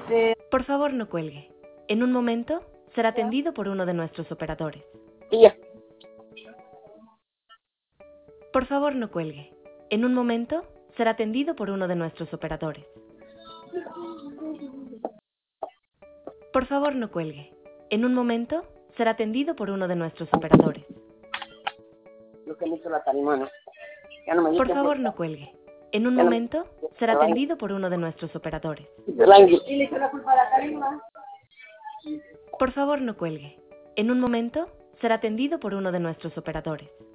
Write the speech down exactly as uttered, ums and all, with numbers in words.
Por favor, no cuelgue. En un momento será atendido por uno de nuestros operadores. Tía. Por favor, no cuelgue. En un momento será atendido por uno de nuestros operadores. Por favor, no cuelgue. En un momento será atendido por uno de nuestros operadores. Lo que me hizo la tarima, ¿no? Ya no me Por dice favor, por- no cuelgue. En un Ya no- momento será atendido por uno de nuestros operadores. del ángel. ¿Y le hizo la culpa a la tarima? Por favor, no cuelgue. En un momento será atendido por uno de nuestros operadores.